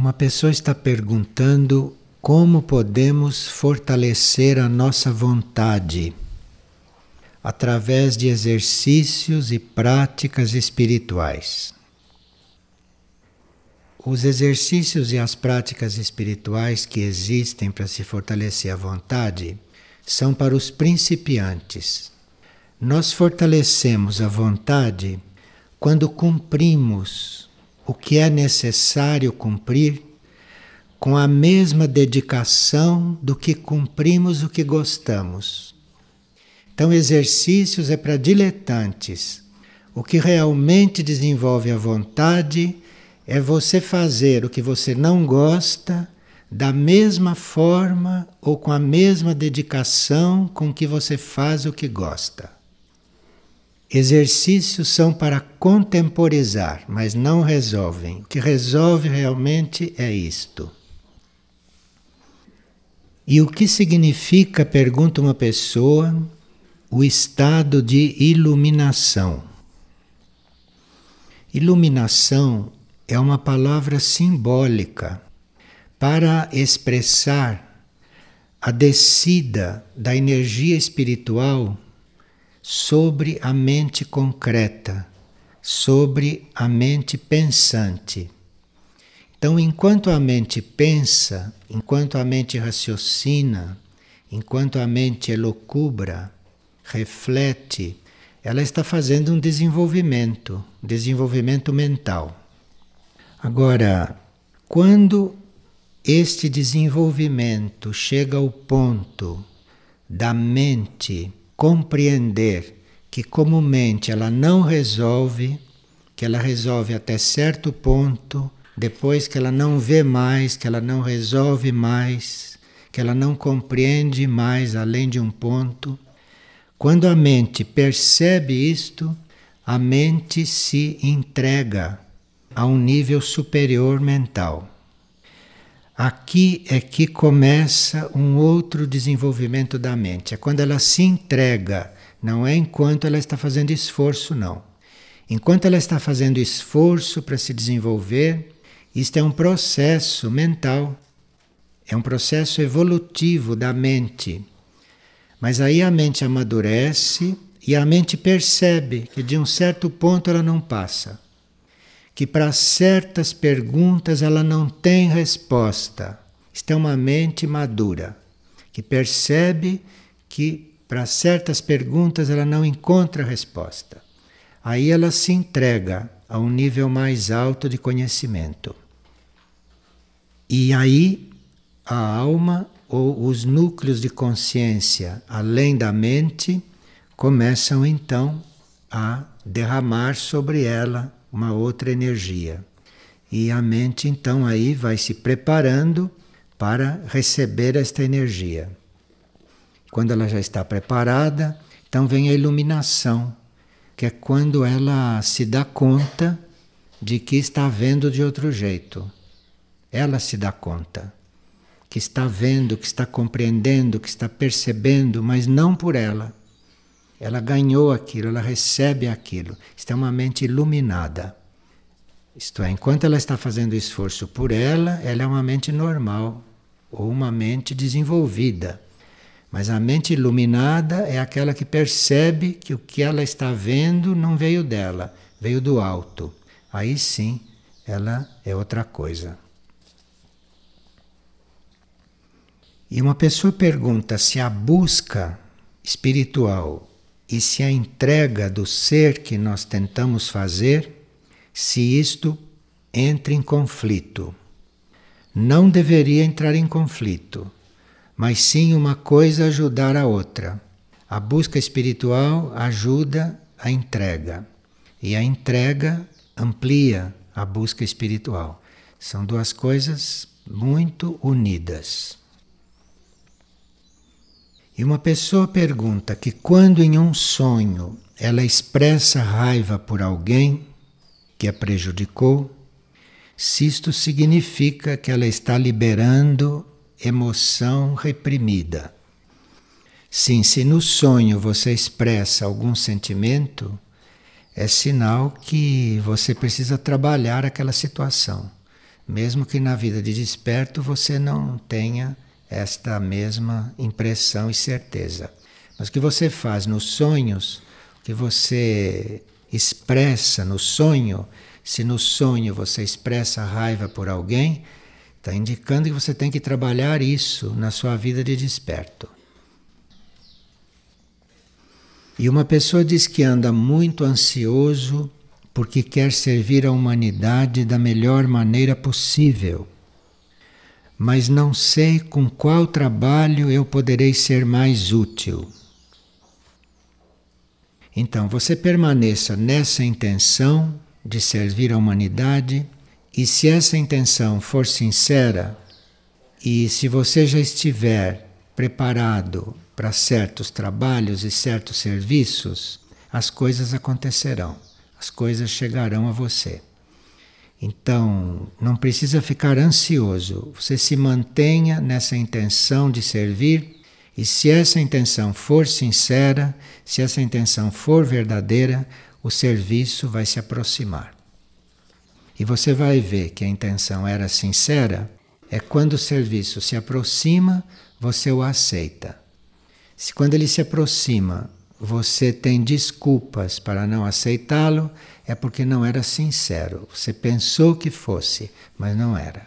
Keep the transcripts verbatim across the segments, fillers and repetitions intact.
Uma pessoa está perguntando como podemos fortalecer a nossa vontade através de exercícios e práticas espirituais. Os exercícios e as práticas espirituais que existem para se fortalecer a vontade são para os principiantes. Nós fortalecemos a vontade quando cumprimos o que é necessário cumprir com a mesma dedicação do que cumprimos o que gostamos. Então, exercícios é para diletantes. O que realmente desenvolve a vontade é você fazer o que você não gosta da mesma forma ou com a mesma dedicação com que você faz o que gosta. Exercícios são para contemporizar, mas não resolvem. O que resolve realmente é isto. E o que significa, pergunta uma pessoa, o estado de iluminação? Iluminação é uma palavra simbólica para expressar a descida da energia espiritual sobre a mente concreta, sobre a mente pensante. Então, enquanto a mente pensa, enquanto a mente raciocina, enquanto a mente elocubra, reflete, ela está fazendo um desenvolvimento, desenvolvimento mental. Agora, quando este desenvolvimento chega ao ponto da mente compreender que comumente ela não resolve, que ela resolve até certo ponto, depois que ela não vê mais, que ela não resolve mais, que ela não compreende mais além de um ponto, quando a mente percebe isto, a mente se entrega a um nível superior mental. Aqui é que começa um outro desenvolvimento da mente. É quando ela se entrega, não é enquanto ela está fazendo esforço, não. Enquanto ela está fazendo esforço para se desenvolver, isto é um processo mental, é um processo evolutivo da mente. Mas aí a mente amadurece e a mente percebe que de um certo ponto ela não passa. Que para certas perguntas ela não tem resposta. Isto é uma mente madura, que percebe que para certas perguntas ela não encontra resposta. Aí ela se entrega a um nível mais alto de conhecimento. E aí a alma ou os núcleos de consciência além da mente começam então a derramar sobre ela uma outra energia. E a mente então aí vai se preparando para receber esta energia. Quando ela já está preparada, então vem a iluminação, que é quando ela se dá conta de que está vendo de outro jeito. Ela se dá conta que está vendo, que está compreendendo, que está percebendo, mas não por ela. Ela ganhou aquilo, ela recebe aquilo. Isto é uma mente iluminada. Isto é, enquanto ela está fazendo esforço por ela, ela é uma mente normal, ou uma mente desenvolvida. Mas a mente iluminada é aquela que percebe que o que ela está vendo não veio dela, veio do alto. Aí sim, ela é outra coisa. E uma pessoa pergunta se a busca espiritual e se a entrega do ser que nós tentamos fazer, se isto entra em conflito. Não deveria entrar em conflito, mas sim uma coisa ajudar a outra. A busca espiritual ajuda a entrega, e a entrega amplia a busca espiritual. São duas coisas muito unidas. E uma pessoa pergunta que quando em um sonho ela expressa raiva por alguém que a prejudicou, se isto significa que ela está liberando emoção reprimida. Sim, se no sonho você expressa algum sentimento, é sinal que você precisa trabalhar aquela situação. mesmo que na vida de desperto você não tenha esta mesma impressão e certeza. Mas o que você faz nos sonhos, o que você expressa no sonho, se no sonho você expressa raiva por alguém, está indicando que você tem que trabalhar isso na sua vida de desperto. E uma pessoa diz que anda muito ansioso porque quer servir a humanidade da melhor maneira possível. Mas não sei com qual trabalho eu poderei ser mais útil. Então, você permaneça nessa intenção de servir a humanidade, e se essa intenção for sincera, e se você já estiver preparado para certos trabalhos e certos serviços, as coisas acontecerão, as coisas chegarão a você. Então, não precisa ficar ansioso, você se mantenha nessa intenção de servir, e se essa intenção for sincera, se essa intenção for verdadeira, o serviço vai se aproximar. E você vai ver que a intenção era sincera, é quando o serviço se aproxima, você o aceita. Se quando ele se aproxima, você tem desculpas para não aceitá-lo, é porque não era sincero. Você pensou que fosse, mas não era.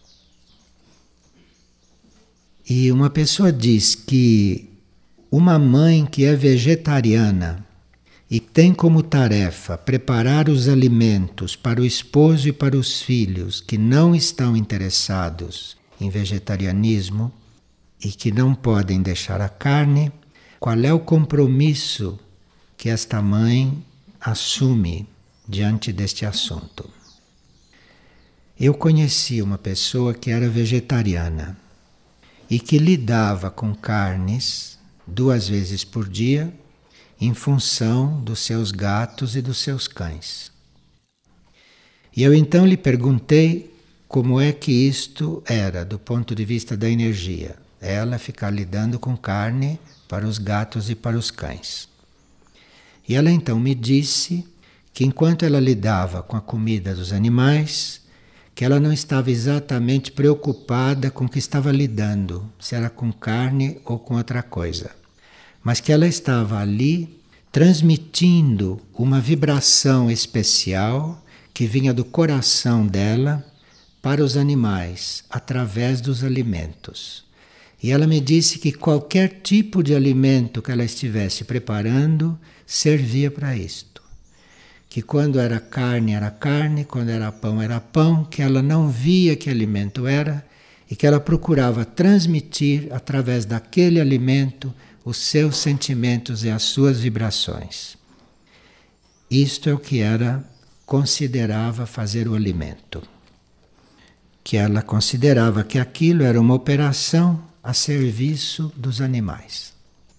E uma pessoa diz que uma mãe que é vegetariana e tem como tarefa preparar os alimentos para o esposo e para os filhos que não estão interessados em vegetarianismo e que não podem deixar a carne, qual é o compromisso que esta mãe assume diante deste assunto? Eu conheci uma pessoa que era vegetariana e que lidava com carnes duas vezes por dia em função dos seus gatos e dos seus cães. E eu então lhe perguntei como é que isto era do ponto de vista da energia, ela ficar lidando com carne para os gatos e para os cães. E ela então me disse que enquanto ela lidava com a comida dos animais, que ela não estava exatamente preocupada com o que estava lidando, se era com carne ou com outra coisa, mas que ela estava ali transmitindo uma vibração especial que vinha do coração dela para os animais, através dos alimentos. E ela me disse que qualquer tipo de alimento que ela estivesse preparando servia para isto. Que quando era carne, era carne, quando era pão, era pão, que ela não via que alimento era e que ela procurava transmitir através daquele alimento os seus sentimentos e as suas vibrações. Isto é o que ela considerava fazer o alimento. Que ela considerava que aquilo era uma operação a serviço dos animais.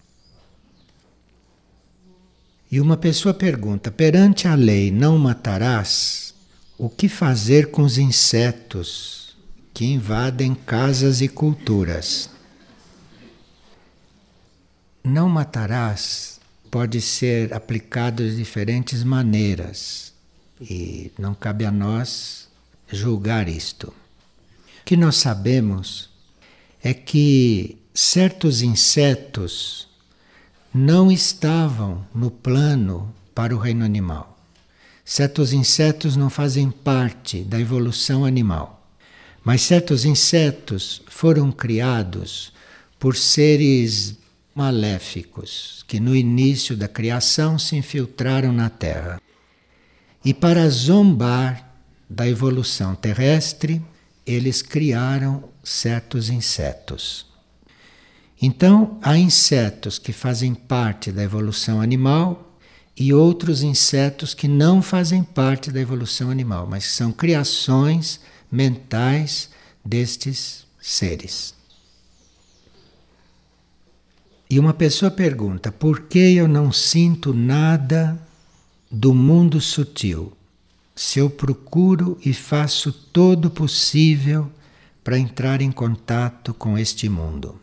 E uma pessoa pergunta: perante a lei não matarás, o que fazer com os insetos que invadem casas e culturas? Não matarás pode ser aplicado de diferentes maneiras e não cabe a nós julgar isto. O que nós sabemos é que certos insetos não estavam no plano para o reino animal. Certos insetos não fazem parte da evolução animal, mas certos insetos foram criados por seres maléficos que no início da criação se infiltraram na Terra. E para zombar da evolução terrestre, eles criaram certos insetos. Então, há insetos que fazem parte da evolução animal e outros insetos que não fazem parte da evolução animal, mas que são criações mentais destes seres. E uma pessoa pergunta: por que eu não sinto nada do mundo sutil, se eu procuro e faço todo o possível para entrar em contato com este mundo?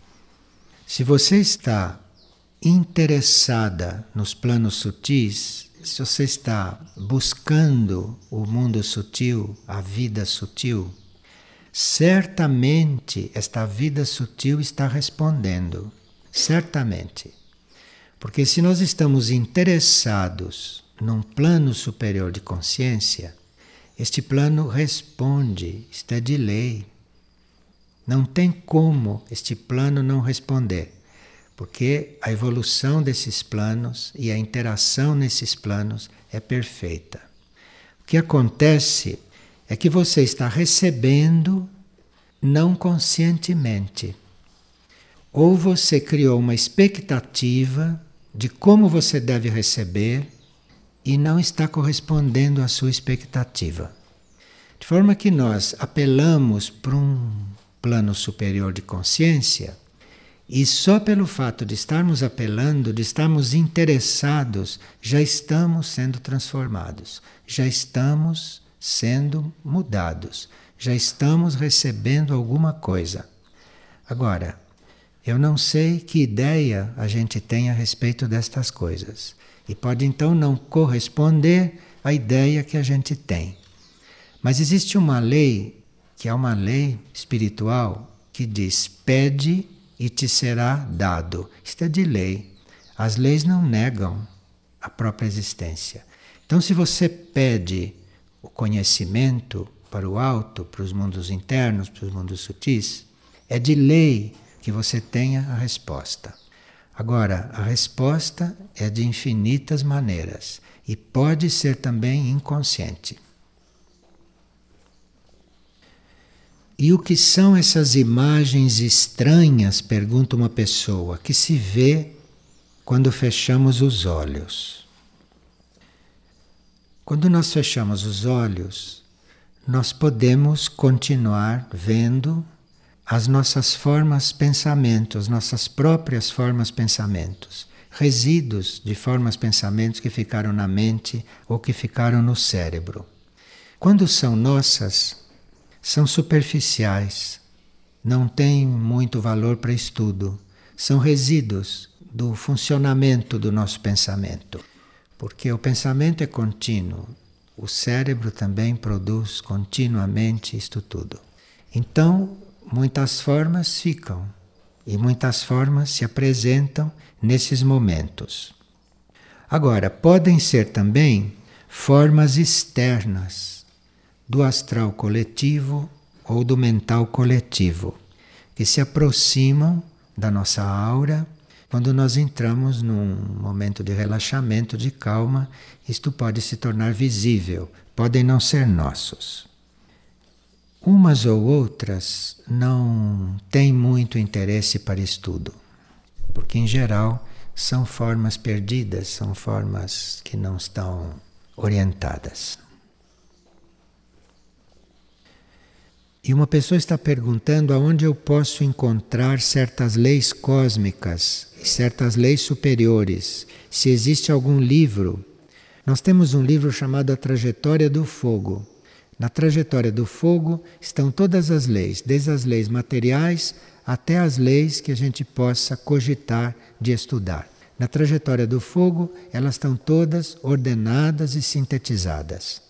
Se você está interessada nos planos sutis, se você está buscando o mundo sutil, a vida sutil, certamente esta vida sutil está respondendo. Certamente. Porque se nós estamos interessados num plano superior de consciência, este plano responde, isto é de lei. Não tem como este plano não responder, porque a evolução desses planos e a interação nesses planos é perfeita. O que acontece é que você está recebendo não conscientemente. Ou você criou uma expectativa de como você deve receber e não está correspondendo à sua expectativa. De forma que nós apelamos para um plano superior de consciência e só pelo fato de estarmos apelando, de estarmos interessados, já estamos sendo transformados, já estamos sendo mudados, já estamos recebendo alguma coisa. Agora, eu não sei que ideia a gente tem a respeito destas coisas. E pode então não corresponder à ideia que a gente tem. Mas existe uma lei, que é uma lei espiritual, que diz: pede e te será dado. Isto é de lei. As leis não negam a própria existência. Então, se você pede o conhecimento para o alto, para os mundos internos, para os mundos sutis, é de lei que você tenha a resposta. Agora, a resposta é de infinitas maneiras e pode ser também inconsciente. E o que são essas imagens estranhas, pergunta uma pessoa, que se vê quando fechamos os olhos? Quando nós fechamos os olhos, nós podemos continuar vendo as nossas formas pensamentos, nossas próprias formas pensamentos, resíduos de formas pensamentos que ficaram na mente ou que ficaram no cérebro. Quando são nossas, são superficiais, não têm muito valor para estudo, são resíduos do funcionamento do nosso pensamento, porque o pensamento é contínuo, o cérebro também produz continuamente isto tudo. Então, muitas formas ficam e muitas formas se apresentam nesses momentos. Agora, podem ser também formas externas do astral coletivo ou do mental coletivo, que se aproximam da nossa aura quando nós entramos num momento de relaxamento, de calma. Isto pode se tornar visível, podem não ser nossos. Umas ou outras não têm muito interesse para estudo, porque em geral são formas perdidas, são formas que não estão orientadas. E uma pessoa está perguntando aonde eu posso encontrar certas leis cósmicas e certas leis superiores, se existe algum livro. Nós temos um livro chamado A Trajetória do Fogo. Na trajetória do fogo estão todas as leis, desde as leis materiais até as leis que a gente possa cogitar de estudar. Na trajetória do fogo, elas estão todas ordenadas e sintetizadas.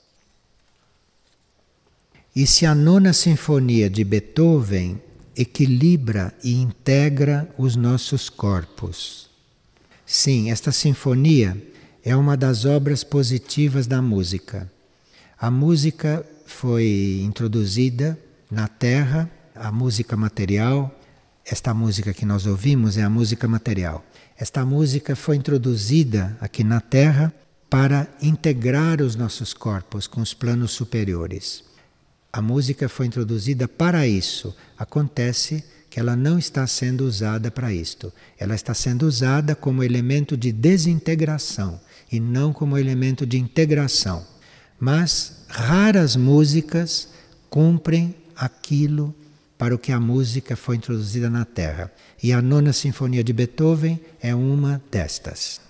E se a nona sinfonia de Beethoven equilibra e integra os nossos corpos? Sim, esta sinfonia é uma das obras positivas da música. A música foi introduzida na Terra, a música material. Esta música que nós ouvimos é a música material. Esta música foi introduzida aqui na Terra para integrar os nossos corpos com os planos superiores. A música foi introduzida para isso. Acontece que ela não está sendo usada para isto. Ela está sendo usada como elemento de desintegração e não como elemento de integração. Mas raras músicas cumprem aquilo para o que a música foi introduzida na Terra. E a nona sinfonia de Beethoven é uma destas.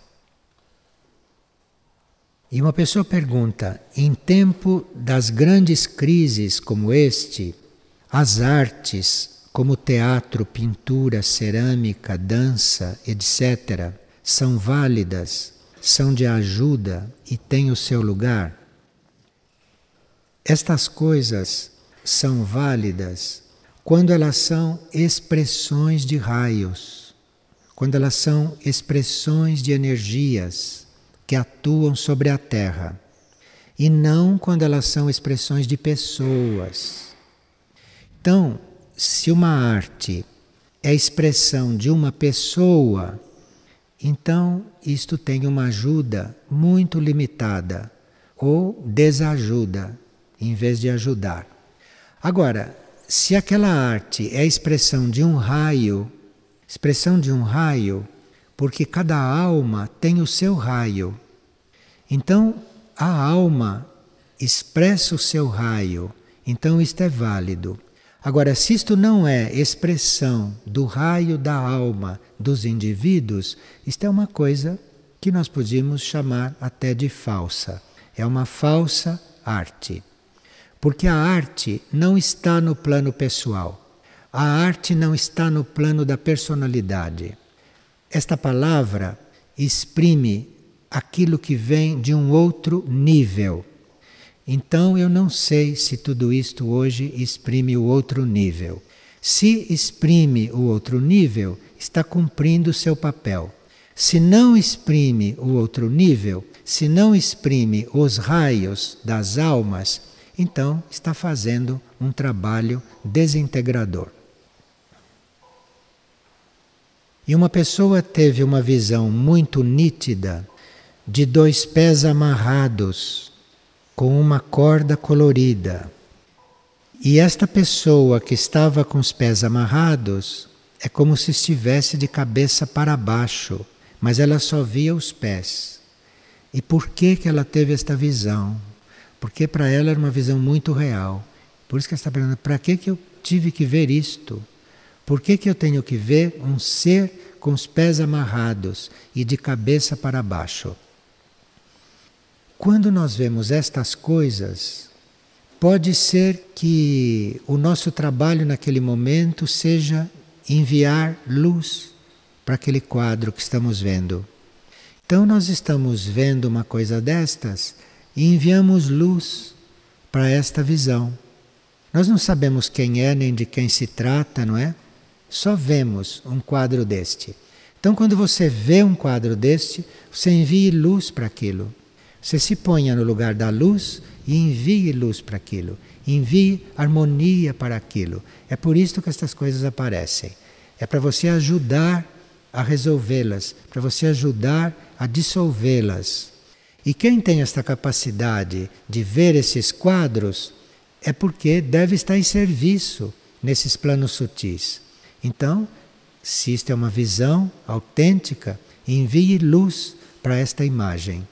E uma pessoa pergunta, em tempo das grandes crises como este, as artes como teatro, pintura, cerâmica, dança, etcétera, são válidas são de ajuda e têm o seu lugar. Estas coisas são válidas quando elas são expressões de raios, quando elas são expressões de energias que atuam sobre a Terra, e não quando elas são expressões de pessoas. Então, se uma arte é a expressão de uma pessoa, então isto tem uma ajuda muito limitada ou desajuda, em vez de ajudar. Agora, se aquela arte é a expressão de um raio, expressão de um raio, porque cada alma tem o seu raio. Então, a alma expressa o seu raio, então isto é válido. Agora, se isto não é expressão do raio da alma dos indivíduos, isto é uma coisa que nós podíamos chamar até de falsa. É uma falsa arte. Porque a arte não está no plano pessoal. A arte não está no plano da personalidade. Esta palavra exprime aquilo que vem de um outro nível. Então eu não sei se tudo isto hoje exprime o outro nível. Se exprime o outro nível, está cumprindo o seu papel. Se não exprime o outro nível, se não exprime os raios das almas, então está fazendo um trabalho desintegrador. E uma pessoa teve uma visão muito nítida de dois pés amarrados com uma corda colorida. E esta pessoa que estava com os pés amarrados é como se estivesse de cabeça para baixo, mas ela só via os pés. E por que que ela teve esta visão? Porque para ela era uma visão muito real. Por isso que ela está perguntando, para que que eu tive que ver isto? Por que que eu tenho que ver um ser com os pés amarrados e de cabeça para baixo? Quando nós vemos estas coisas, pode ser que o nosso trabalho naquele momento seja enviar luz para aquele quadro que estamos vendo. Então nós estamos vendo uma coisa destas e enviamos luz para esta visão. Nós não sabemos quem é nem de quem se trata, não é? Só vemos um quadro deste. Então quando você vê um quadro deste, você envie luz para aquilo. Você se ponha no lugar da luz e envie luz para aquilo. Envie harmonia para aquilo. É por isso que estas coisas aparecem. É para você ajudar a resolvê-las, para você ajudar a dissolvê-las. E quem tem esta capacidade de ver esses quadros é porque deve estar em serviço nesses planos sutis. Então, se isto é uma visão autêntica, envie luz para esta imagem.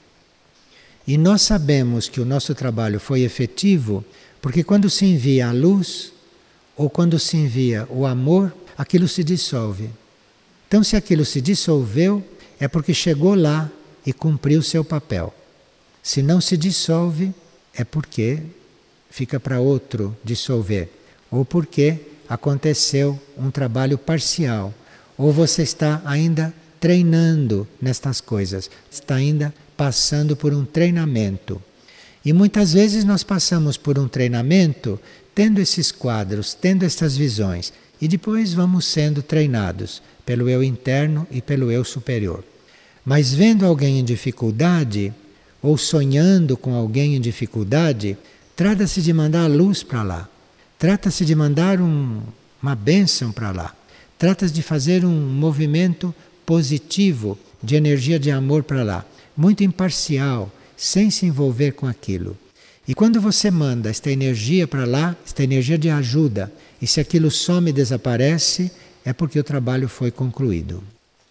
E nós sabemos que o nosso trabalho foi efetivo porque quando se envia a luz ou quando se envia o amor, aquilo se dissolve. Então, se aquilo se dissolveu, é porque chegou lá e cumpriu o seu papel. Se não se dissolve, é porque fica para outro dissolver. Ou porque aconteceu um trabalho parcial. Ou você está ainda treinando nestas coisas. Está ainda passando por um treinamento. E muitas vezes nós passamos por um treinamento tendo esses quadros, tendo essas visões. E depois vamos sendo treinados pelo eu interno e pelo eu superior. Mas vendo alguém em dificuldade, ou sonhando com alguém em dificuldade, trata-se de mandar a luz para lá. Trata-se de mandar um, uma bênção para lá. Trata-se de fazer um movimento positivo de energia de amor para lá. Muito imparcial, sem se envolver com aquilo. E quando você manda esta energia para lá, esta energia de ajuda, e se aquilo some e desaparece, é porque o trabalho foi concluído.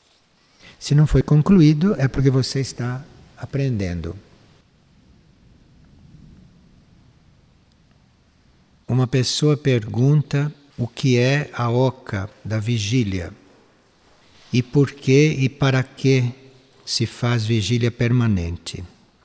Se não foi concluído, é porque você está aprendendo. Uma pessoa pergunta o que é a oca da vigília e por que e para que se faz vigília permanente.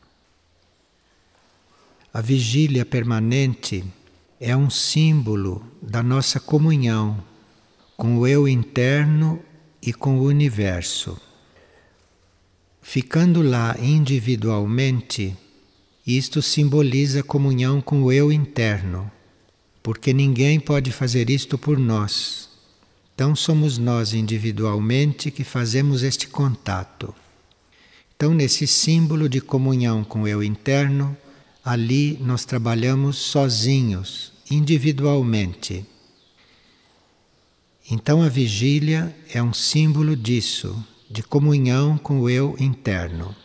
A vigília permanente é um símbolo da nossa comunhão com o eu interno e com o universo. ficando lá individualmente, isto simboliza a comunhão com o eu interno, porque ninguém pode fazer isto por nós. Então somos nós individualmente que fazemos este contato. Então, nesse símbolo de comunhão com o eu interno, ali nós trabalhamos sozinhos, individualmente. Então a vigília é um símbolo disso, de comunhão com o eu interno.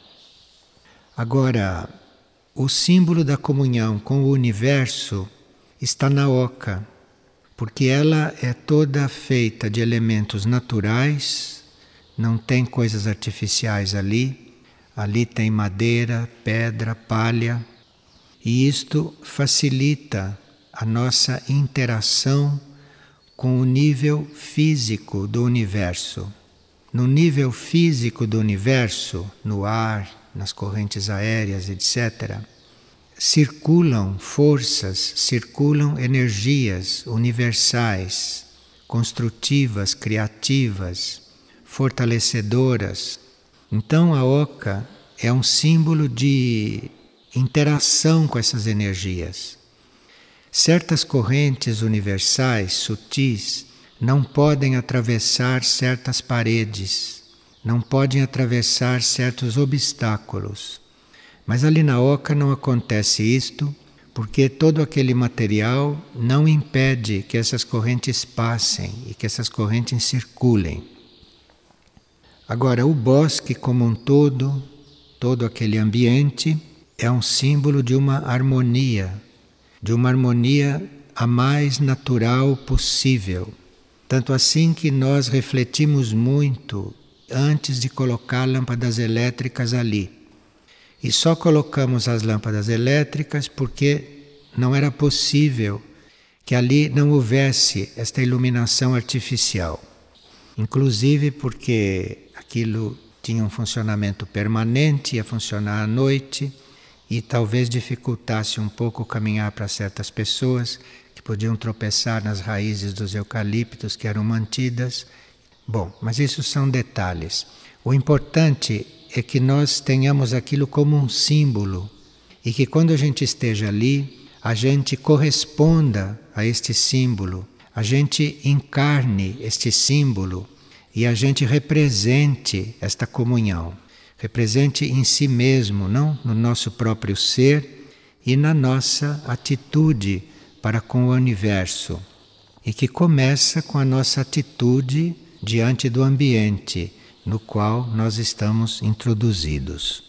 Agora, o símbolo da comunhão com o universo está na oca, porque ela é toda feita de elementos naturais, não tem coisas artificiais ali. Ali tem madeira, pedra, palha, e isto facilita a nossa interação com o nível físico do universo. No nível físico do universo, no ar, nas correntes aéreas, etcétera, circulam forças, circulam energias universais, construtivas, criativas, fortalecedoras. Então a oca é um símbolo de interação com essas energias. Certas correntes universais, sutis, não podem atravessar certas paredes, não podem atravessar certos obstáculos. Mas ali na oca não acontece isto, porque todo aquele material não impede que essas correntes passem e que essas correntes circulem. Agora, o bosque como um todo, todo aquele ambiente, é um símbolo de uma harmonia, de uma harmonia a mais natural possível. Tanto assim que nós refletimos muito antes de colocar lâmpadas elétricas ali. E só colocamos as lâmpadas elétricas porque não era possível que ali não houvesse esta iluminação artificial. Inclusive porque aquilo tinha um funcionamento permanente, ia funcionar à noite e talvez dificultasse um pouco caminhar para certas pessoas que podiam tropeçar nas raízes dos eucaliptos que eram mantidas. Bom, mas isso são detalhes. O importante é que nós tenhamos aquilo como um símbolo e que quando a gente esteja ali, a gente corresponda a este símbolo, a gente encarne este símbolo e a gente represente esta comunhão. Represente em si mesmo, não no nosso próprio ser e na nossa atitude para com o universo. E que começa com a nossa atitude diante do ambiente no qual nós estamos introduzidos.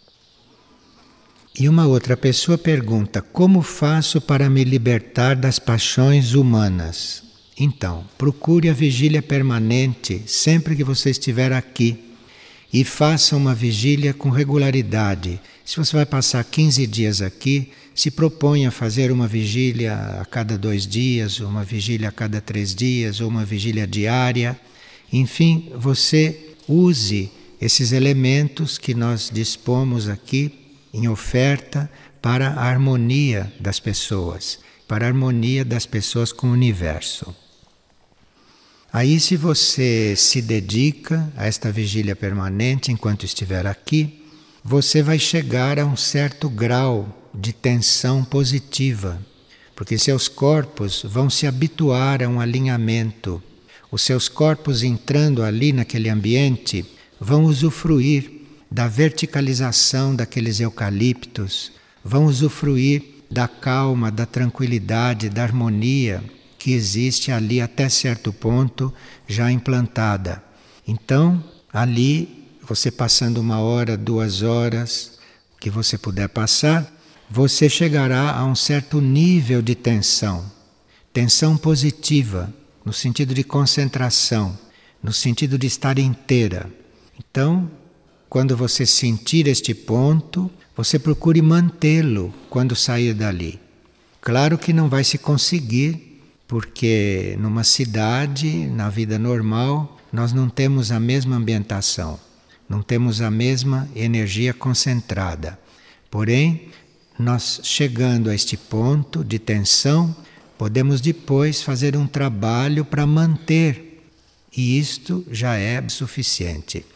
E uma outra pessoa pergunta: como faço para me libertar das paixões humanas? Então, procure a vigília permanente sempre que você estiver aqui e faça uma vigília com regularidade. Se você vai passar quinze dias aqui, se proponha a fazer uma vigília a cada dois dias, uma vigília a cada três dias, ou uma vigília diária. Enfim, você use esses elementos que nós dispomos aqui em oferta para a harmonia das pessoas, para a harmonia das pessoas com o universo. Aí, se você se dedica a esta vigília permanente enquanto estiver aqui, você vai chegar a um certo grau de tensão positiva, porque seus corpos vão se habituar a um alinhamento. Os seus corpos entrando ali naquele ambiente vão usufruir da verticalização daqueles eucaliptos, vão usufruir da calma, da tranquilidade, da harmonia que existe ali até certo ponto já implantada. Então, ali, você passando uma hora, duas horas, que você puder passar, você chegará a um certo nível de tensão. Tensão positiva, no sentido de concentração, no sentido de estar inteira. Então, quando você sentir este ponto, você procure mantê-lo quando sair dali. Claro que não vai se conseguir, porque numa cidade, na vida normal, nós não temos a mesma ambientação, não temos a mesma energia concentrada. Porém, nós chegando a este ponto de tensão, podemos depois fazer um trabalho para manter, e isto já é suficiente.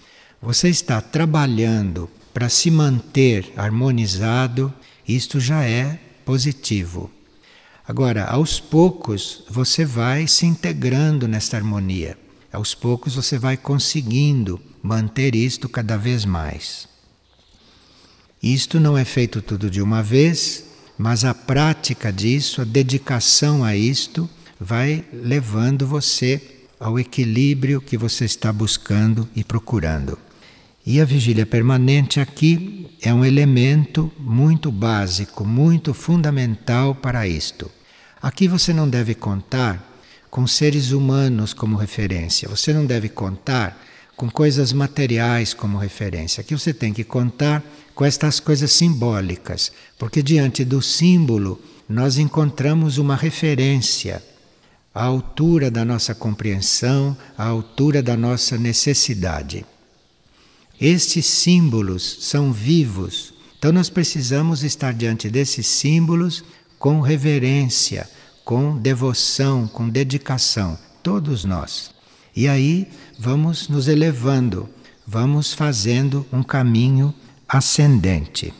você está trabalhando para se manter harmonizado, isto já é positivo. Agora, aos poucos, você vai se integrando nesta harmonia. Aos poucos você vai conseguindo manter isto cada vez mais. Isto não é feito tudo de uma vez, mas a prática disso, a dedicação a isto, vai levando você ao equilíbrio que você está buscando e procurando. E a vigília permanente aqui é um elemento muito básico, muito fundamental para isto. Aqui você não deve contar com seres humanos como referência. Você não deve contar com coisas materiais como referência. Aqui você tem que contar com estas coisas simbólicas, porque diante do símbolo nós encontramos uma referência à altura da nossa compreensão, à altura da nossa necessidade. Estes símbolos são vivos, então nós precisamos estar diante desses símbolos com reverência, com devoção, com dedicação, todos nós. E aí vamos nos elevando, vamos fazendo um caminho ascendente.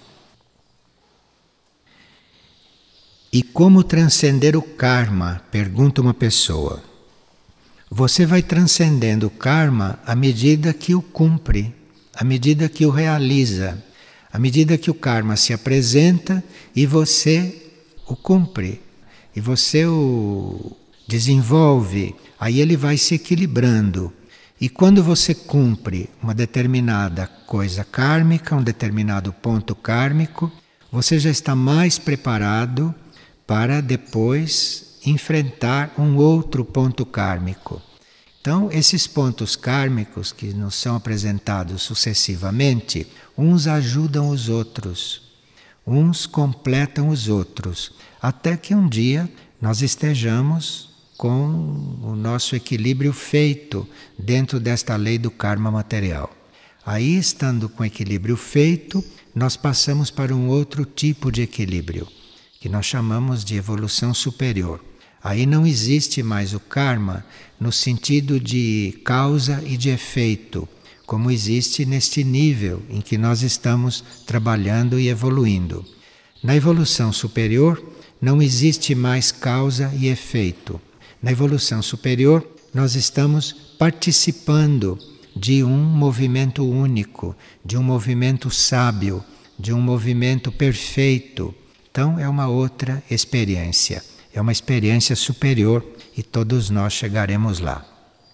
E como transcender o karma? Pergunta uma pessoa. Você vai transcendendo o karma à medida que o cumpre, à medida que o realiza, à medida que o karma se apresenta e você o cumpre. E você o desenvolve, aí ele vai se equilibrando. E quando você cumpre uma determinada coisa kármica, um determinado ponto kármico, você já está mais preparado para depois enfrentar um outro ponto kármico. Então, esses pontos kármicos que nos são apresentados sucessivamente, uns ajudam os outros, uns completam os outros, até que um dia nós estejamos com o nosso equilíbrio feito dentro desta lei do karma material. Aí, estando com o equilíbrio feito, nós passamos para um outro tipo de equilíbrio, que nós chamamos de evolução superior. Aí não existe mais o karma no sentido de causa e de efeito, como existe neste nível em que nós estamos trabalhando e evoluindo. Na evolução superior, não existe mais causa e efeito. Na evolução superior, nós estamos participando de um movimento único, de um movimento sábio, de um movimento perfeito. Então, é uma outra experiência. É uma experiência superior e todos nós chegaremos lá.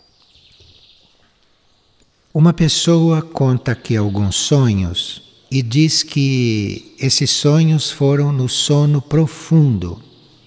Uma pessoa conta aqui alguns sonhos e diz que esses sonhos foram no sono profundo.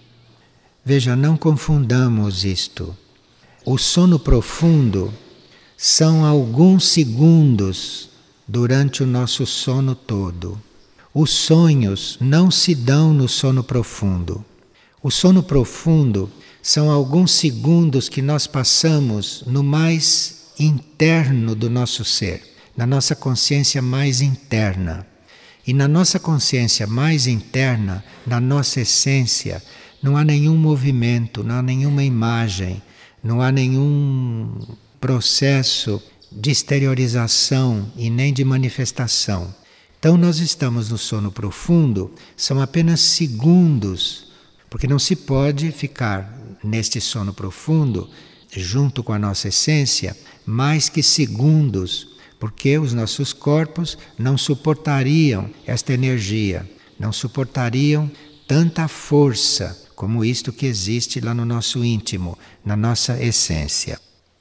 Veja, não confundamos isto. O sono profundo são alguns segundos durante o nosso sono todo. Os sonhos não se dão no sono profundo. O sono profundo são alguns segundos que nós passamos no mais interno do nosso ser, na nossa consciência mais interna. E na nossa consciência mais interna, na nossa essência, não há nenhum movimento, não há nenhuma imagem, não há nenhum processo de exteriorização e nem de manifestação. Então nós estamos no sono profundo, são apenas segundos, porque não se pode ficar neste sono profundo, junto com a nossa essência, mais que segundos, porque os nossos corpos não suportariam esta energia, não suportariam tanta força como isto que existe lá no nosso íntimo, na nossa essência.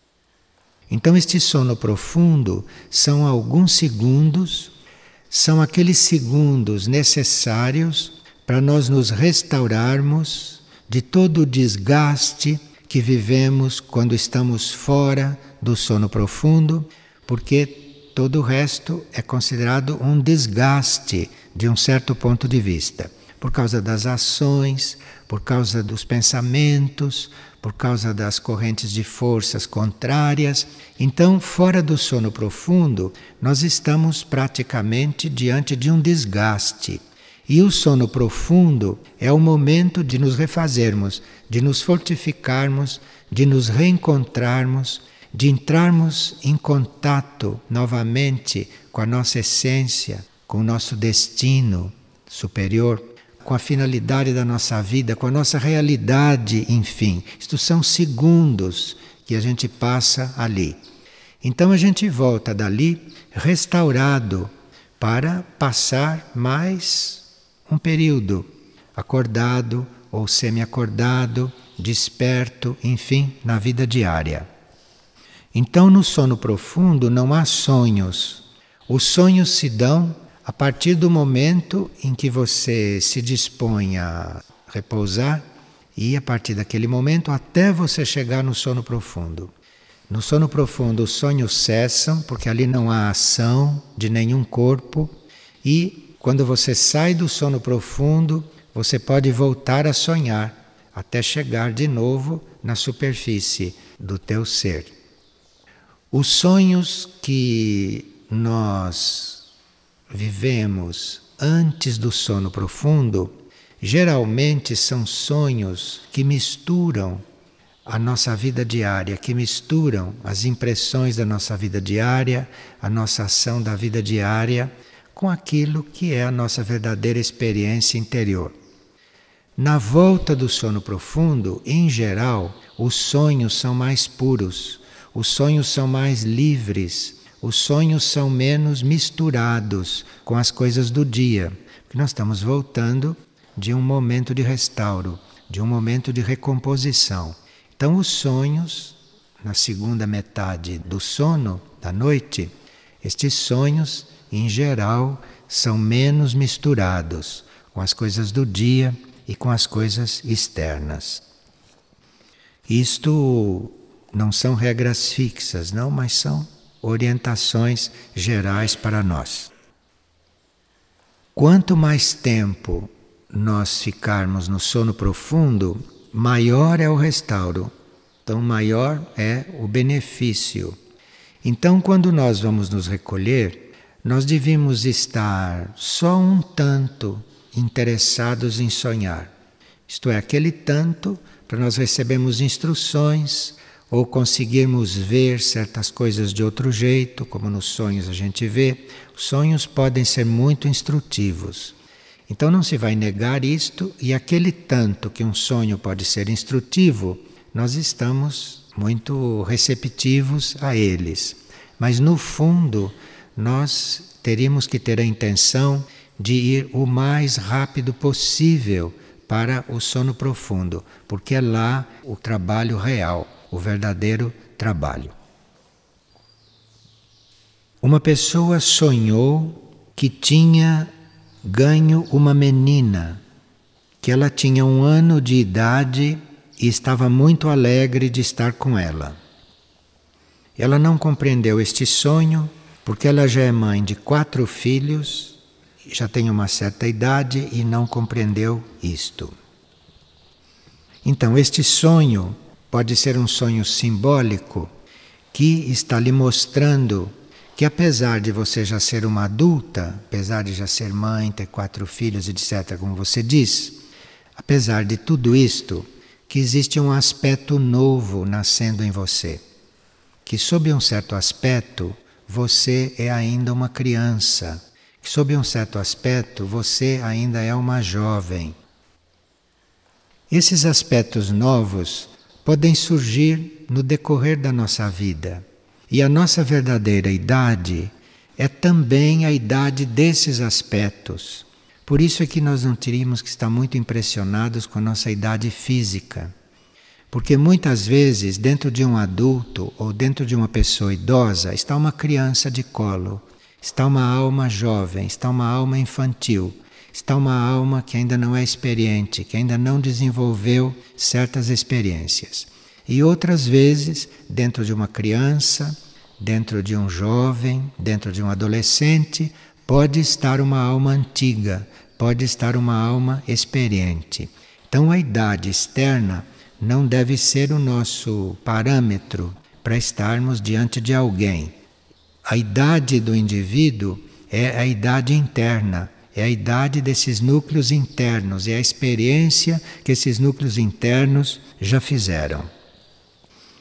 Então este sono profundo são alguns segundos, são aqueles segundos necessários para nós nos restaurarmos de todo o desgaste que vivemos quando estamos fora do sono profundo, porque todo o resto é considerado um desgaste de um certo ponto de vista, por causa das ações, por causa dos pensamentos, por causa das correntes de forças contrárias. Então, fora do sono profundo, nós estamos praticamente diante de um desgaste. E o sono profundo é o momento de nos refazermos, de nos fortificarmos, de nos reencontrarmos de entrarmos em contato novamente com a nossa essência, com o nosso destino superior, com a finalidade da nossa vida, com a nossa realidade, enfim. Isto são segundos que a gente passa ali. Então a gente volta dali restaurado para passar mais um período acordado ou semi-acordado, desperto, enfim, na vida diária. Então no sono profundo não há sonhos. Os sonhos se dão a partir do momento em que você se dispõe a repousar e a partir daquele momento até você chegar no sono profundo. No sono profundo os sonhos cessam porque ali não há ação de nenhum corpo e quando você sai do sono profundo você pode voltar a sonhar até chegar de novo na superfície do teu ser. Os sonhos que nós vivemos antes do sono profundo geralmente são sonhos que misturam a nossa vida diária, que misturam as impressões da nossa vida diária, a nossa ação da vida diária, com aquilo que é a nossa verdadeira experiência interior. Na volta do sono profundo, em geral, os sonhos são mais puros, os sonhos são mais livres, os sonhos são menos misturados com as coisas do dia, porque nós estamos voltando de um momento de restauro, de um momento de recomposição. Então os sonhos, na segunda metade do sono, da noite, estes sonhos, em geral, são menos misturados com as coisas do dia e com as coisas externas. Isto não são regras fixas, não, mas são orientações gerais para nós. Quanto mais tempo nós ficarmos no sono profundo, maior é o restauro, então maior é o benefício. Então, quando nós vamos nos recolher, nós devíamos estar só um tanto interessados em sonhar. Isto é, aquele tanto para nós recebermos instruções ou conseguirmos ver certas coisas de outro jeito, como nos sonhos a gente vê. Os sonhos podem ser muito instrutivos. Então não se vai negar isto, e aquele tanto que um sonho pode ser instrutivo, nós estamos muito receptivos a eles. Mas no fundo, nós teríamos que ter a intenção de ir o mais rápido possível para o sono profundo, porque é lá o trabalho real, o verdadeiro trabalho. Uma pessoa sonhou que tinha ganho uma menina, que ela tinha um ano de idade e estava muito alegre de estar com ela. Ela não compreendeu este sonho porque ela já é mãe de quatro filhos, já tem uma certa idade e não compreendeu isto. Então este sonho pode ser um sonho simbólico que está lhe mostrando que apesar de você já ser uma adulta, apesar de já ser mãe, ter quatro filhos, etcétera, como você diz, apesar de tudo isto, que existe um aspecto novo nascendo em você. Que sob um certo aspecto, você é ainda uma criança. Que sob um certo aspecto, você ainda é uma jovem. Esses aspectos novos podem surgir no decorrer da nossa vida. E a nossa verdadeira idade é também a idade desses aspectos. Por isso é que nós não teríamos que estar muito impressionados com a nossa idade física. Porque muitas vezes dentro de um adulto ou dentro de uma pessoa idosa está uma criança de colo, está uma alma jovem, está uma alma infantil, está uma alma que ainda não é experiente, que ainda não desenvolveu certas experiências. E outras vezes, dentro de uma criança, dentro de um jovem, dentro de um adolescente, pode estar uma alma antiga, pode estar uma alma experiente. Então a idade externa não deve ser o nosso parâmetro para estarmos diante de alguém. A idade do indivíduo é a idade interna, é a idade desses núcleos internos, é a experiência que esses núcleos internos já fizeram.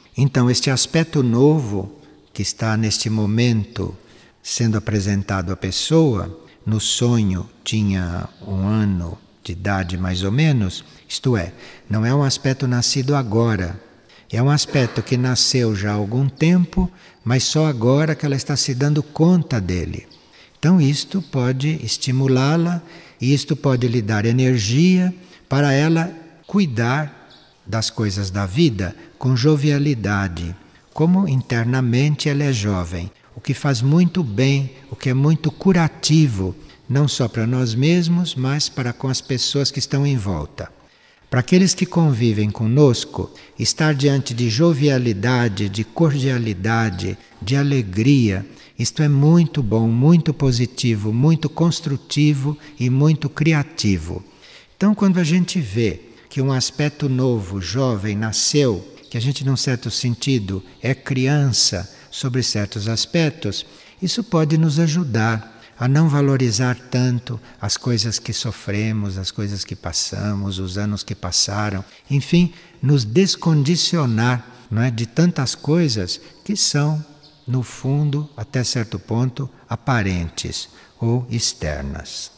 Então, este aspecto novo que está neste momento sendo apresentado à pessoa, no sonho tinha um ano de idade mais ou menos, isto é, não é um aspecto nascido agora, é um aspecto que nasceu já há algum tempo, mas só agora que ela está se dando conta dele. Então isto pode estimulá-la e isto pode lhe dar energia para ela cuidar das coisas da vida com jovialidade, como internamente ela é jovem, o que faz muito bem, o que é muito curativo, não só para nós mesmos, mas para com as pessoas que estão em volta. Para aqueles que convivem conosco, estar diante de jovialidade, de cordialidade, de alegria, isto é muito bom, muito positivo, muito construtivo e muito criativo. Então, quando a gente vê que um aspecto novo, jovem, nasceu, que a gente, num certo sentido, é criança sobre certos aspectos, isso pode nos ajudar a não valorizar tanto as coisas que sofremos, as coisas que passamos, os anos que passaram, enfim, nos descondicionar, não é, de tantas coisas que são, no fundo, até certo ponto, aparentes ou externas.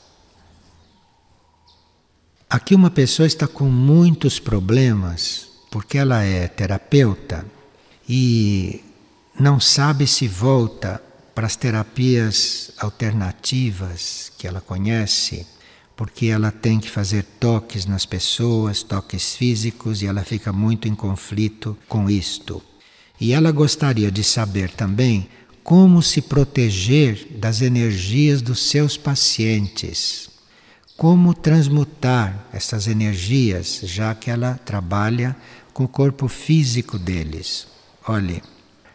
Aqui uma pessoa está com muitos problemas, porque ela é terapeuta e não sabe se volta para as terapias alternativas que ela conhece, porque ela tem que fazer toques nas pessoas, toques físicos, e ela fica muito em conflito com isto. E ela gostaria de saber também como se proteger das energias dos seus pacientes, como transmutar essas energias, já que ela trabalha com o corpo físico deles. Olhe,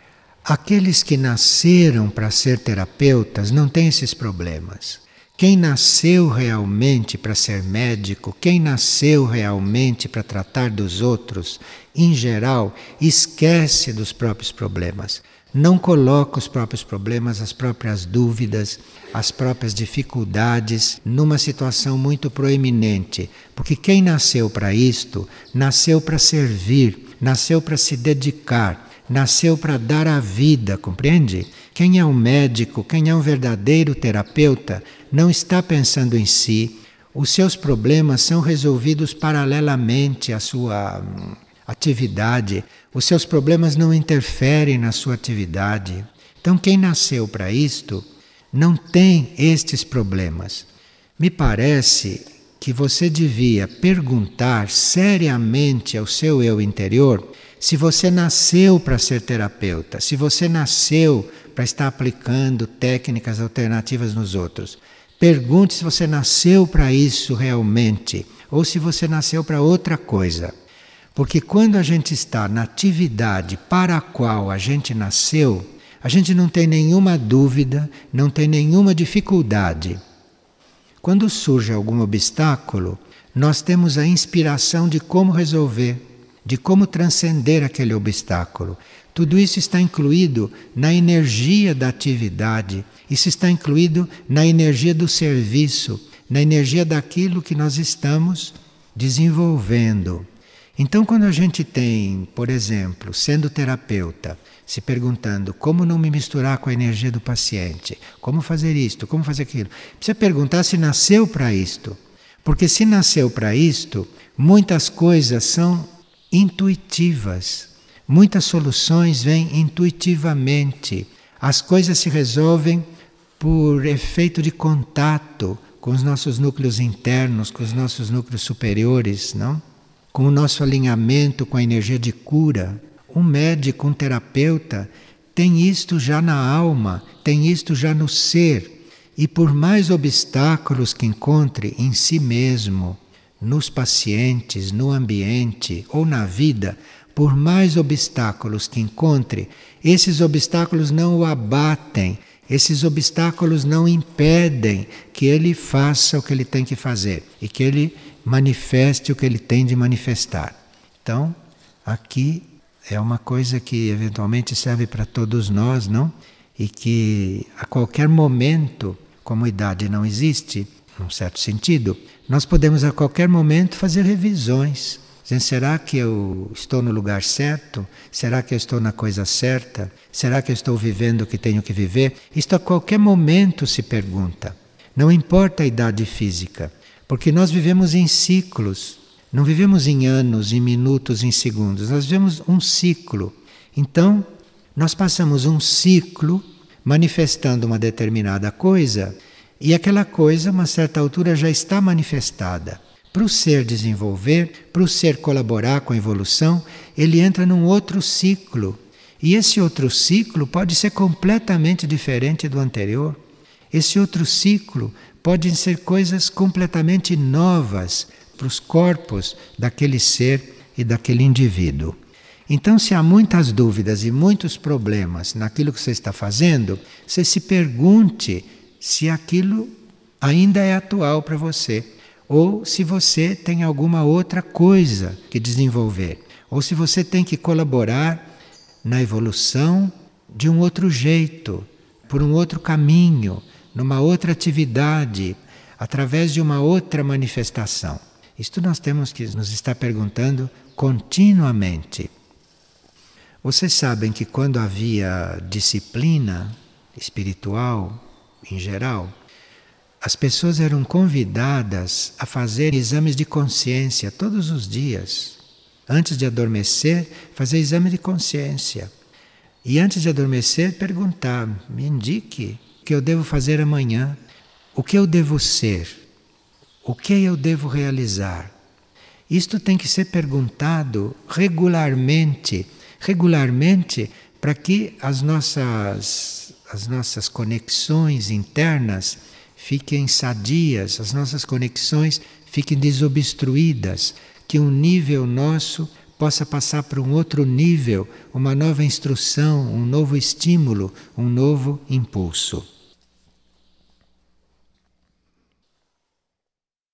aqueles que nasceram para ser terapeutas não têm esses problemas. Quem nasceu realmente para ser médico, quem nasceu realmente para tratar dos outros, em geral, esquece dos próprios problemas. Não coloca os próprios problemas, as próprias dúvidas, as próprias dificuldades numa situação muito proeminente. Porque quem nasceu para isto, nasceu para servir, nasceu para se dedicar, nasceu para dar a vida, compreende? Quem é um médico, quem é um verdadeiro terapeuta, não está pensando em si. Os seus problemas são resolvidos paralelamente à sua hum, atividade. Os seus problemas não interferem na sua atividade. Então, quem nasceu para isto não tem estes problemas. Me parece que você devia perguntar seriamente ao seu eu interior se você nasceu para ser terapeuta, se você nasceu para estar aplicando técnicas alternativas nos outros. Pergunte se você nasceu para isso realmente, ou se você nasceu para outra coisa. Porque quando a gente está na atividade para a qual a gente nasceu, a gente não tem nenhuma dúvida, não tem nenhuma dificuldade. Quando surge algum obstáculo, nós temos a inspiração de como resolver, de como transcender aquele obstáculo. Tudo isso está incluído na energia da atividade, isso está incluído na energia do serviço, na energia daquilo que nós estamos desenvolvendo. Então, quando a gente tem, por exemplo, sendo terapeuta, se perguntando como não me misturar com a energia do paciente, como fazer isto, como fazer aquilo, precisa perguntar se nasceu para isto. Porque se nasceu para isto, muitas coisas são intuitivas. Muitas soluções vêm intuitivamente. As coisas se resolvem por efeito de contato com os nossos núcleos internos, com os nossos núcleos superiores, não? Com o nosso alinhamento com a energia de cura. Um médico, um terapeuta, tem isto já na alma, tem isto já no ser. E por mais obstáculos que encontre em si mesmo, nos pacientes, no ambiente ou na vida, por mais obstáculos que encontre, esses obstáculos não o abatem, esses obstáculos não impedem que ele faça o que ele tem que fazer e que ele manifeste o que ele tem de manifestar. Então, aqui é uma coisa que eventualmente serve para todos nós, não? E que a qualquer momento, como a idade não existe, num certo sentido, nós podemos a qualquer momento fazer revisões. dizendo, será que eu estou no lugar certo? Será que eu estou na coisa certa? Será que eu estou vivendo o que tenho que viver? Isto a qualquer momento se pergunta. Não importa a idade física, porque nós vivemos em ciclos. Não vivemos em anos, em minutos, em segundos. Nós vivemos um ciclo. Então, nós passamos um ciclo manifestando uma determinada coisa e aquela coisa, a uma certa altura, já está manifestada. Para o ser desenvolver, para o ser colaborar com a evolução, ele entra num outro ciclo. E esse outro ciclo pode ser completamente diferente do anterior. Esse outro ciclo pode ser coisas completamente novas para os corpos daquele ser e daquele indivíduo. Então, se há muitas dúvidas e muitos problemas naquilo que você está fazendo, você se pergunte se aquilo ainda é atual para você, ou se você tem alguma outra coisa que desenvolver, ou se você tem que colaborar na evolução de um outro jeito, por um outro caminho, numa outra atividade, através de uma outra manifestação. Isto nós temos que nos estar perguntando continuamente. Vocês sabem que quando havia disciplina espiritual, em geral, as pessoas eram convidadas a fazer exames de consciência todos os dias. Antes de adormecer, fazer exame de consciência. E antes de adormecer, perguntar, me indique o que eu devo fazer amanhã, o que eu devo ser, o que eu devo realizar. Isto tem que ser perguntado regularmente, regularmente, para que as nossas, as nossas conexões internas fiquem sadias, as nossas conexões fiquem desobstruídas, que um nível nosso possa passar para um outro nível, uma nova instrução, um novo estímulo, um novo impulso.